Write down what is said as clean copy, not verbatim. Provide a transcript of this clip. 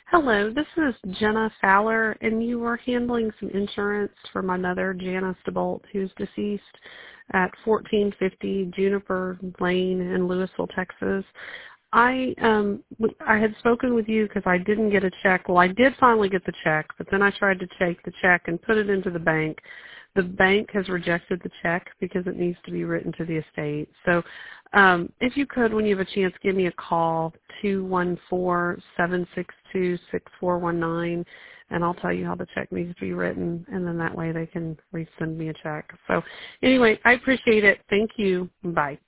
Hello, this is Jenna Fowler, and you were handling some insurance for my mother, Janice DeBolt, who's deceased at 1450 Juniper Lane in Louisville, Texas. I had spoken with you because I didn't get a check. Well, I did finally get the check, but then I tried to take the check and put it into the bank. The bank has rejected the check because it needs to be written to the estate. So if you could, when you have a chance, give me a call, 214-762-6419, and I'll tell you how the check needs to be written, and then that way they can resend me a check. So anyway, I appreciate it. Thank you. Bye.